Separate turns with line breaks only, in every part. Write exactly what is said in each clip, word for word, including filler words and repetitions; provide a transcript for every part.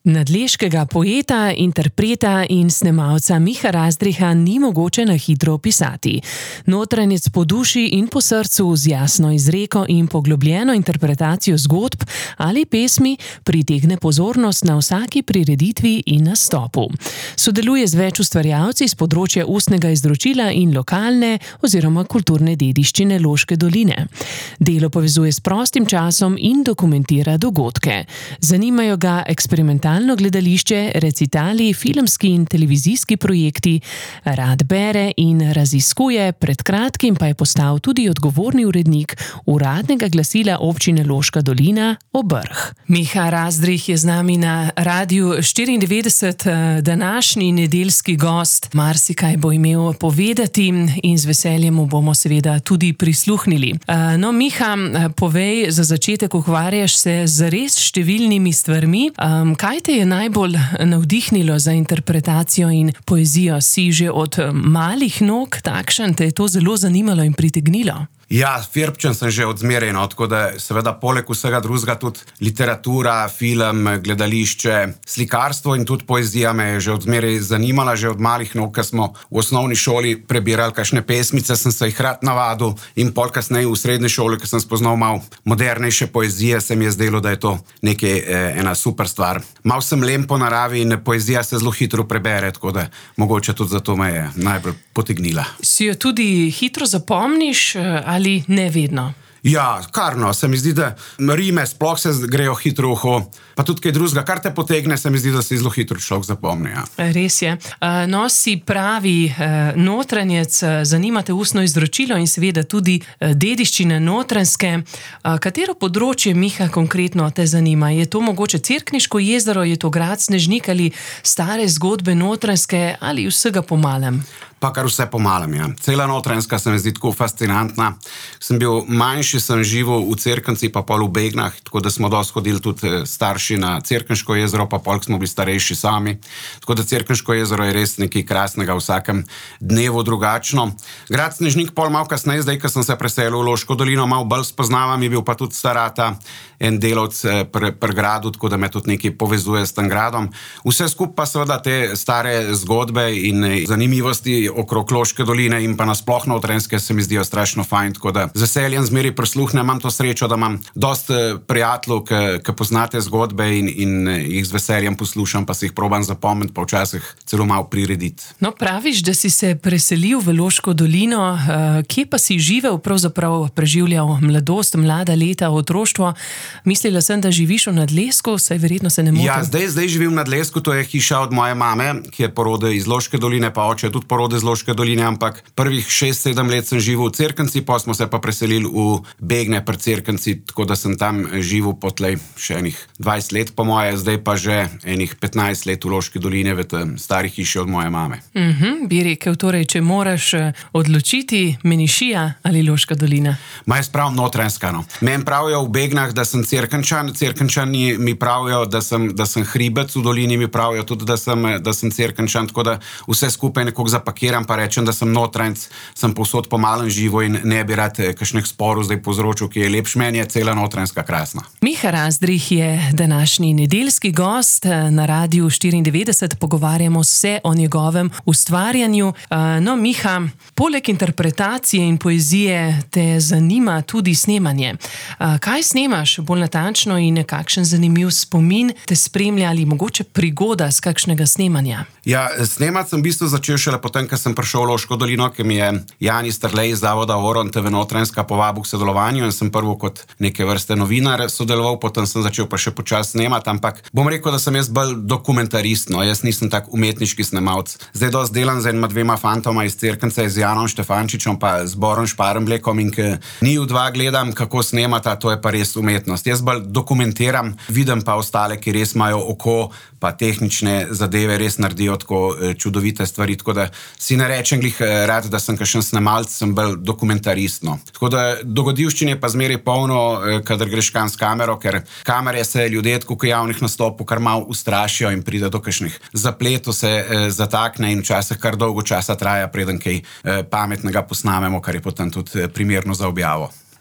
Nadleškega poeta, interpreta in snemalca Miha Razdriha ni mogoče na hitro opisati. Notranjec po duši in po srcu z jasno izreko in poglobljeno interpretacijo zgodb ali pesmi pritegne pozornost na vsaki prireditvi in nastopu. Sodeluje z več ustvarjalci z področja ustnega izročila in lokalne oziroma kulturne dediščine Loške doline. Delo povezuje s prostim časom in dokumentira dogodke. Zanimajo ga eksperimentalne gledališče, recitali, filmski in televizijski projekti, rad bere in raziskuje, pred kratkim pa je postal tudi odgovorni urednik uradnega glasila občine Loška dolina Obrh. Miha Razdrih je z nami na Radiu štiriindevetdeset, današnji nedeljski gost. Marsikaj bo imel povedati in z veseljem mu bomo seveda tudi prisluhnili. No, Miha, povej, za začetek ukvarjaš se z res številnimi stvarmi. Kaj te je najbolj navdihnilo za interpretacijo in poezijo? Si že od malih nog takšen, te je to zelo zanimalo in pritegnilo?
Ja, firpčen sem že od zmeraj, no, tako da seveda poleg vsega drugega tudi literatura, film, gledališče, slikarstvo in tudi poezija me je že od zmeraj zanimala, že od malih nog, ko smo v osnovni šoli prebirali kakšne pesmice, sem se jih rad navadil in pol kasneje v srednji šoli, ko sem spoznal malo modernejše poezije, se mi je zdelo, da je to nekaj, eh, ena super stvar. Mal sem lem po naravi in poezija se zelo hitro prebere, tako da mogoče tudi zato me je najbolj potegnila.
Si jo tudi hitro zapomniš ali ne vedno?
Ja, karno, se mi zdi, da rime sploh se grejo hitro v uho, pa tudi kaj drugega, kar te potegne, se mi zdi, da si zelo hitro človek zapomni. Ja.
Res je. No, si pravi notranjec, zanimate ustno izročilo in seveda tudi dediščine notranjske. Katero področje, Miha, konkretno te zanima? Je to mogoče Cerkniško jezero, je to grad Snežnik ali stare zgodbe notranjske ali vsega po malem?
Pa kar vse po malem, ja. Cela notranjska se mi zdi tako fascinantna. Sem bil manjši, sem živel v Cerknici, pa pol v Begnah, tako da smo dosti hodili tudi starši na Cerkniško jezero, pa pol smo bili starejši sami. Tako da Cerkniško jezero je res nekaj krasnega, vsakem dnevu drugačno. Grad Snežnik pol malo kasneje, zdaj, ko sem se preselil v Loško dolino, malo bolj spoznavam, je bil pa tudi starata en delavc pri pr gradu, tako da me tudi nekaj povezuje s tem gradom. Vse skupaj pa seveda te stare zgodbe in zanimivosti okrog Loške doline in pa nasploh notranjske se mi zdijo strašno fajn, tako da z veseljem zmeri prisluhnem, imam to srečo, da imam dosti prijateljev, ki poznate zgodbe in, in jih z veseljem poslušam, pa si jih probam zapomniti, pa včasih celo malo prirediti.
No, praviš, da si se preselil v Loško dolino, kje pa si živel, pravzaprav preživljal mladost, mlada leta, otroštvo? Mislila sem, da živiš v Nadlesku, saj verjetno se ne motim.
Ja, zdaj, zdaj živim v Nadlesku, to je hiša od moje mame, ki je porode iz Loške doline, pa oče je tudi porode iz Loške doline, ampak prvih šest sedem let sem živel v Cerknici, pa smo se pa preselili v Begne pri Cerknici, tako da sem tam živel potlej še enih dvajset let po moje, zdaj pa že enih petnajst let v Loški doline v tem stari hiši od moje mame.
Mhm, bi rekel, torej, če moraš odločiti, Menišija ali Loška dolina?
Ma jaz pravim notranjska, no. Meni pravijo v Begnah, da sem Cerkničan, Cerkničani mi pravijo, da sem, da sem hribec, v dolini mi pravijo tudi, da sem, da sem Cerkničan, tako da vse skupaj nekako zapakiram, pa rečem, da sem notranjec, sem povsod po malem živo in ne bi rad kakšnih sporov zdaj povzročil, ki je lepš, meni je cela notranjska krasna.
Miha Razdrih je današnji nedeljski gost na Radiu štiriindevetdeset, pogovarjamo se o njegovem ustvarjanju. No, Miha, poleg interpretacije in poezije te zanima tudi snemanje. Kaj snemaš bolj natančno in kakšen zanimiv spomin te spremlja ali mogoče prigoda z kakšnega snemanja?
Ja, snemati sem v bistvu začel šele potem, ko sem prišel v Loško dolino, ki mi je Jani Strlej iz Zavoda Oron te ve Notranjska povabil k sodelovanju in sem prvo kot neke vrste novinar sodeloval, potem sem začel pa še počasi snemati, ampak bom rekel, da sem jaz bolj dokumentarist, no, jaz nisem tak umetniški snemalc. Zdaj dosti delam z enima dvema fantoma iz Cerknice, z Janom Štefančičem pa z Borom Šparemblekom in ke njiju dva gledam, kako snemata, to je pa res umetnost. Jaz bolj dokumentiram, vidim pa ostale, ki res imajo oko, pa tehnične zadeve res naredijo tako čudovite stvari, tako da si ne rečem glih rad, da sem kakšen snemalc, sem bolj dokumentarist, no. Tako da dogodivščine pa zmeraj polno, kadar greš kam s kamero, ker kamere se ljudje tako k javnih nastopov kar malo ustrašijo in pride do kakšnih zapletov, se eh, zatakne in včasih kar dolgo časa traja, preden kaj eh, pametnega posnamemo, kar je potem tudi primerno za objavo.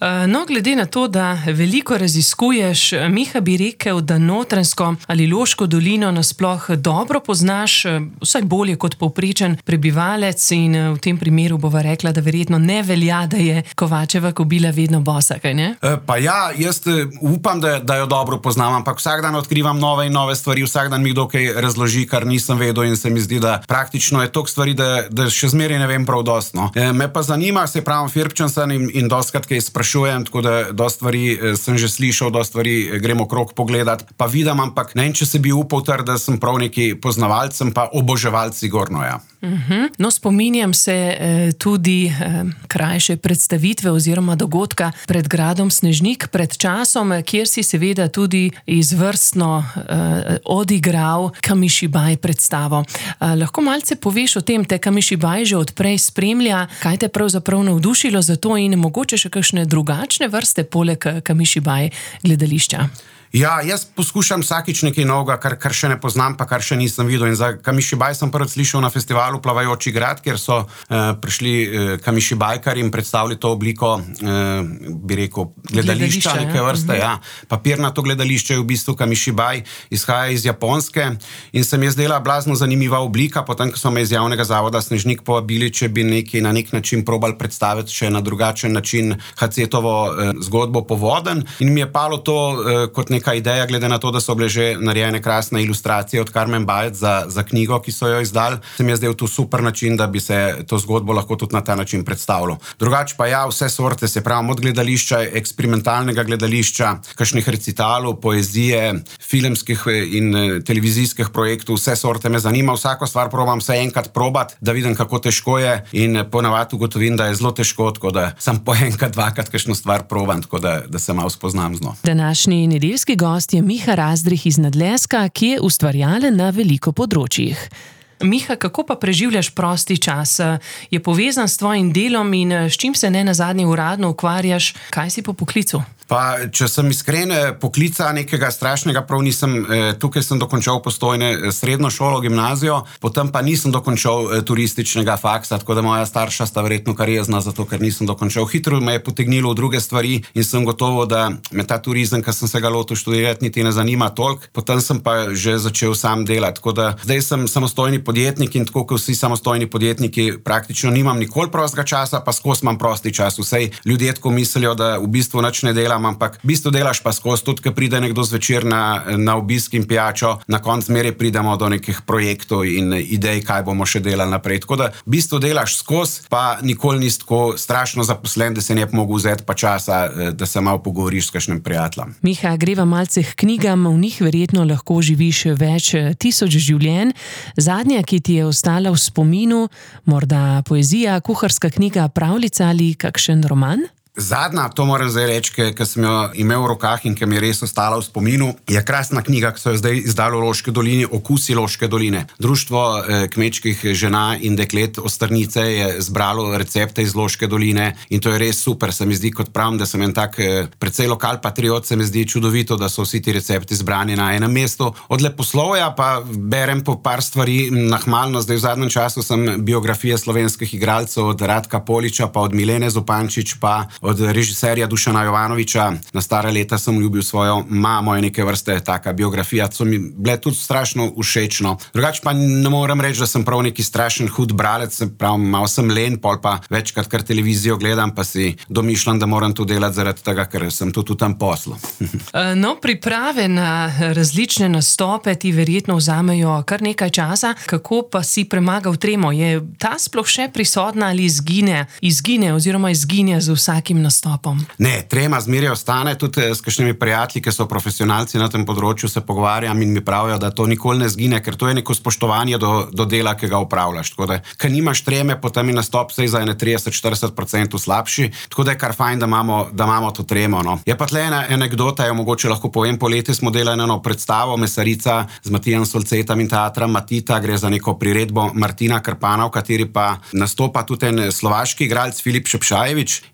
No, glede na to, da veliko raziskuješ, Miha, bi rekel, da Notranjsko ali Loško dolino nasploh dobro poznaš, vsaj bolje kot povprečen prebivalec, in v tem primeru bova rekla, da verjetno ne velja, da je Kovačeva kobila vedno bosa, kaj ne?
Pa ja, jaz upam, da, da jo dobro poznam, ampak vsak dan odkrivam nove in nove stvari, vsak dan mi kdo kaj razloži, kar nisem vedel, in se mi zdi, da praktično je toliko stvari, da, da še zmeraj ne vem prav dosti. No. Me pa zanima, se pravim, Firpčen sem in, in dostkrat kaj sprašujem, tako da dosti stvari sem že slišal, dosti stvari gremo okrog pogledat, pa vidim, ampak ne vem, če se bi upal trditi, da sem prav neki poznavalcem, pa oboževalc Sigurnoja.
Uh-huh. No, spominjam se eh, tudi eh, krajše predstavitve oziroma dogodka pred gradom Snežnik pred časom, kjer si seveda tudi izvrstno eh, odigral Kamišibaj predstavo. Eh, lahko malce poveš o tem, te Kamišibaj že odprej spremlja, kaj te pravzaprav navdušilo za to in mogoče še kakšne drugačne vrste poleg Kamišibaj gledališča?
Ja, jaz poskušam vsakič nekaj novega, kar, kar še ne poznam, pa kar še nisem videl. In za Kamišibaj sem prvič slišal na festivalu Plavajoči grad, kjer so eh, prišli eh, Kamišibajkari in predstavili to obliko, eh, bi rekel, gledališča, neke vrste. Ja. Papirnato gledališče je v bistvu Kamišibaj, izhaja iz Japonske in se mi je zdela blazno zanimiva oblika, potem, ko so me iz javnega zavoda Snežnik povabili, če bi nekaj na nek način probali predstaviti še na drugačen način Hacetovo eh, zgodbo Povoden, in mi je palo to eh, kot nek neka ideja, glede na to, da so bile že narejene krasne ilustracije od Carmen Bajec za, za knjigo, ki so jo izdali. Se mi je zdel to super način, da bi se to zgodbo lahko tudi na ta način predstavilo. Drugače pa ja, vse sorte, se pravim, od gledališča, eksperimentalnega gledališča, kakšnih recitalov, poezije, filmskih in televizijskih projektov, vse sorte me zanima. Vsako stvar probam se enkrat probati, da vidim, kako težko je, in ponavadi ugotovim, da je zelo težko, tako da sem po enkrat, dvakrat kakšno stvar probam, tako da, da se malo spoznam z njo.
Današnji nedeljski gost je Miha Razdrih iz Nadleska, ki je ustvarjalen na veliko področjih. Miha, kako pa preživljaš prosti čas? Je povezan s tvojim delom in s čim se ne nazadnje uradno ukvarjaš? Kaj si po poklicu?
Pa, če sem iskren, poklica nekega strašnega prav nisem. Tukaj sem dokončal Postojne srednjo šolo, gimnazijo, potem pa nisem dokončal turističnega faksa, tako da moja starša sta verjetno kar jezna, zato ker nisem dokončal. Hitro me je potegnilo v druge stvari in sem gotovo, da me ta turizem, ki sem se ga lotil študirati, niti ne zanima toliko. Potem sem pa že začel sam delati, tako da zdaj sem samostojni podjetnik in tako kot vsi samostojni podjetniki praktično nimam nikoli prostega časa, pa skozi imam prosti čas. Vsej ljudje tako mislijo, da v bistvu nič ne delam, ampak v bistvu delaš pa skozi, tudi ko pride nekdo zvečer na, na obisk in pijačo, na konc zmeraj pridemo do nekih projektov in idej, kaj bomo še delali naprej. Tako da v bistvu delaš skozi, pa nikoli nisi tako strašno zaposlen, da se ne bi mogel vzeti pa časa, da se malo pogovoriš s kakšnim prijateljem.
Miha, greva malce k knjigam, v njih verjetno lahko živiš več tisoč življenj. Zadnja, ki ti je ostala v spominu, morda poezija, kuharska knjiga, pravljica ali kakšen roman?
Zadnja, to moram zdaj reči, ki sem jo imel v rokah in ki mi je res ostala v spominu, je krasna knjiga, ki so jo zdaj izdali v Loški dolini, Okusi Loške doline. Društvo eh, kmečkih žena in deklet Ostrnice je zbralo recepte iz Loške doline in to je res super. Se mi zdi, kot pravim, da sem en tak eh, precej lokal patriot, se mi zdi čudovito, da so vsi ti recepti zbrani na enem mestu. Od leposlovja pa berem po par stvari nahmalno. Zdaj v zadnjem času sem biografije slovenskih igralcev od Radka Poliča, pa od Milene Zupančič, pa od režiserja Dušana Jovanoviča. Na stara leta sem ljubil svojo mamo, je neke vrste taka biografija, so mi bile tudi strašno všečno. Drugače pa ne moram reči, da sem prav neki strašen hud bralec, prav malo sem len, pol pa večkrat kar televizijo gledam, pa si domišljam, da moram to delati zaradi tega, ker sem tudi v tem poslu.
No, priprave na različne nastope ti verjetno vzamejo kar nekaj časa. Kako pa si premagal tremo? Je ta sploh še prisotna ali izgine, izgine oziroma izginja z vsakim nastopom?
Ne, trema zmeraj ostane, tudi s kakšnimi prijatelji, ki so profesionalci na tem področju, se pogovarjam in mi pravijo, da to nikoli ne zgine, ker to je neko spoštovanje do, do dela, ki ga opravljaš. Tako da, ker nimaš treme, potem je nastop sej za ene trideset do štirideset procentov slabši, tako da je kar fajn, da imamo, da imamo to tremo. No. Je pa tle ena anekdota, jo mogoče lahko povem, poleti smo delali eno predstavo Mesarica z Matijem Solcetom in teatrom Matita, gre za neko priredbo Martina Krpana, v kateri pa nastopa tudi en slovaški igralec Filip Šepšajevič in mi je pred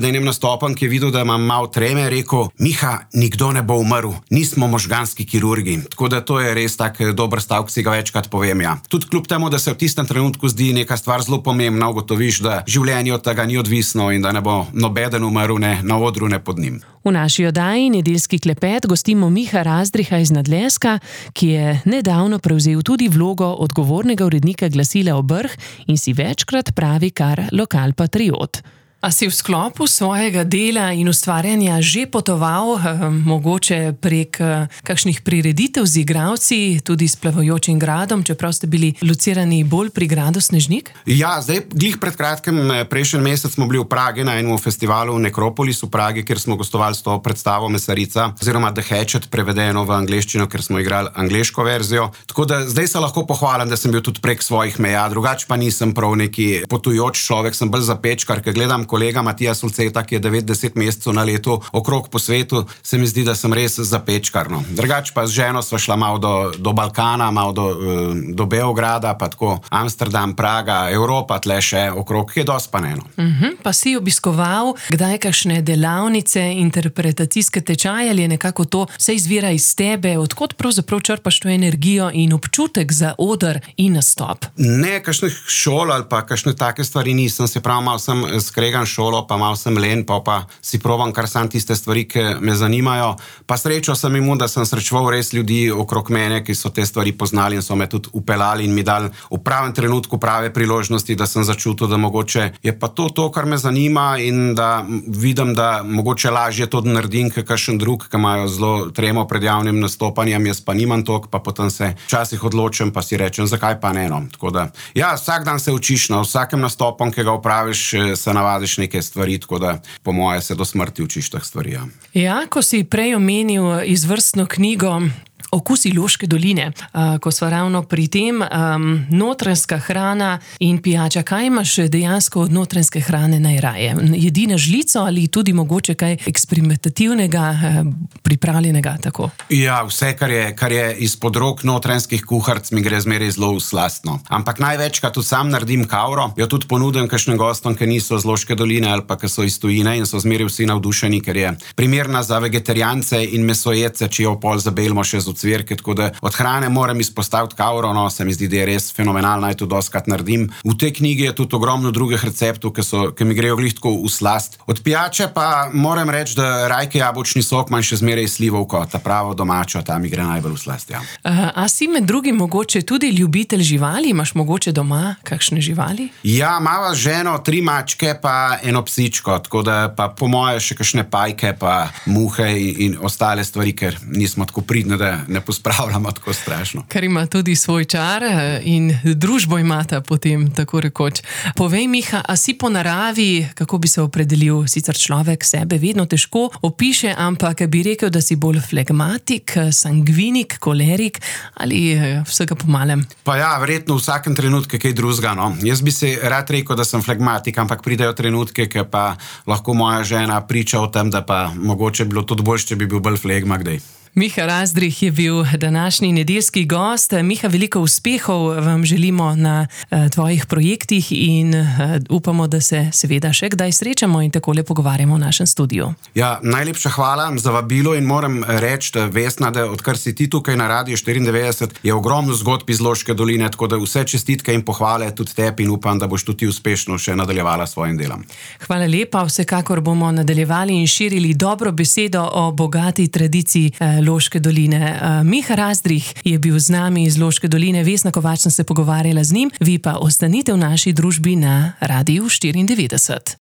pred enim nastopom, ki je videl, da imam malo treme, rekel: Miha, nikdo ne bo umrl, nismo možganski kirurgi. Tako da to je res tak dober stavek, ki si ga večkrat povem. Ja. Tudi kljub temu, da se v tistem trenutku zdi neka stvar zelo pomembna, ugotoviš, da življenje od tega ni odvisno in da ne bo nobeden umrl, ne na odru, ne pod njim.
V naši oddaji Nedeljski klepet gostimo Miha Razdriha iz Nadleska, ki je nedavno prevzel tudi vlogo odgovornega urednika glasila Obrh in si večkrat pravi kar lokalpatriot. A si v sklopu svojega dela in ustvarjanja že potoval, eh, mogoče prek eh, kakšnih prireditev z igralci, tudi s Plavajočim gradom, čeprav ste bili locirani bolj pri gradu Snežnik?
Ja, zdaj, glih pred kratkim, prejšnji mesec smo bili v Pragi na enem festivalu Nekropolis v Pragi, kjer smo gostovali s to predstavo Mesarica, oziroma The Hatchet, prevedeno v angleščino, ker smo igrali angleško verzijo. Tako da zdaj se lahko pohvalim, da sem bil tudi prek svojih meja, drugače pa nisem prav neki potujoč človek, sem bolj zapečkar, ker gledam kolega Matija Sulceta, ki je devet deset mesecev na letu okrog po svetu, se mi zdi, da sem res zapečkar. No. Drugač pa z ženo sva šla malo do, do Balkana, malo do, do Beograda, pa tako Amsterdam, Praga, Evropa, tle še okrog, je dosti pa eno.
Uh-huh. Pa si obiskoval kdaj kakšne delavnice, interpretacijske tečaje, ali je nekako to vse izvira iz tebe, odkot pravzaprav črpaš to energijo in občutek za oder in nastop?
Ne, kakšnih šol ali pa kakšne take stvari nisem, se pravi, malo sem skregan šolo, pa malo sem len, pa, pa si provam kar sam tiste stvari, ki me zanimajo. Pa srečo sem imel, da sem srečeval res ljudi okrog mene, ki so te stvari poznali in so me tudi upeljali in mi dali v pravem trenutku prave priložnosti, da sem začutil, da mogoče je pa to to, kar me zanima in da vidim, da mogoče lažje to naredim, kot kakšen drug, ki imajo zelo tremo pred javnim nastopanjem, jaz pa nimam toliko, pa potem se včasih odločim, pa si rečem, zakaj pa ne, no. Tako da, ja, vsak dan se učiš, na vsakem nastopom, ki ga opraviš, se navadiš neke stvari, tako da po moje se do smrti učiš teh stvari. Ja.
Ja, ko si prej omenil izvrstno knjigo Okusi Loške doline, uh, ko sva ravno pri tem, um, notranjska hrana in pijača, kaj imaš dejansko od notranjske hrane najraje? Jedi na žlico ali tudi mogoče kaj eksperimentativnega, uh, pripravljenega tako?
Ja, vse, kar je, kar je izpod rok notranjskih kuharc, mi gre zmeraj zelo slastno. Ampak največkrat tudi sam naredim kavro, jo tudi ponudim kakšnim gostom, ki niso z Loške doline ali pa ki so iz tujine in so zmeraj vsi navdušeni, ker je primerna za vegetarijance in mesojedce, če jo pol zabelimo še z cvirke, tako da od hrane moram izpostaviti kavro, no, se mi zdi, da je res fenomenalno, naj to doskrat naredim. V tej knjigi je tudi ogromno drugih receptov, ki, so, ki mi grejo glih tako v slast. Od pijače pa moram reči, da rajke jabolčni sok manj še zmeraj slivovko, ta pravo domačo, ta mi gre najbolj v slast, ja.
Uh, a si med drugim mogoče tudi ljubitelj živali? Imaš mogoče doma kakšne živali?
Ja, mava z ženo, tri mačke pa eno psičko, tako da pa po moje še kakšne pajke, pa muhe in, in ostale stvari, ker nismo tako pridni, da ne pospravljamo tako strašno.
Ker ima tudi svoj čar in družbo imata potem, tako rekoč. Povej, Miha, a si po naravi, kako bi se opredelil, sicer človek sebe vedno težko opiše, ampak bi rekel, da si bolj flegmatik, sangvinik, kolerik ali vsega po malem?
Pa ja, verjetno v vsakem trenutku kaj drugega, no. Jaz bi se rad rekel, da sem flegmatik, ampak pridejo trenutke, ki pa lahko moja žena priča o tem, da pa mogoče bilo tudi bolj, če bi bil bolj flegma kdaj.
Miha Razdrih je bil današnji nedeljski gost. Miha, veliko uspehov vam želimo na uh, tvojih projektih in uh, upamo, da se seveda še kdaj srečamo in takole pogovarjamo v našem studiu.
Ja, najlepša hvala za vabilo in moram reči, da Vesna, da odkar si ti tukaj na Radiu štiriindevetdeset, je ogromno zgodb iz Loške doline, tako da vse čestitke in pohvale tudi tebi in upam, da boš tudi ti uspešno še nadaljevala s svojim delom.
Hvala lepa, vsekakor bomo nadaljevali in širili dobro besedo o bogati tradiciji uh, Loške doline. Miha Razdrih je bil z nami iz Loške doline, Vesna Kovač sem se pogovarjala z njim, vi pa ostanite v naši družbi na Radiu štiriindevetdeset.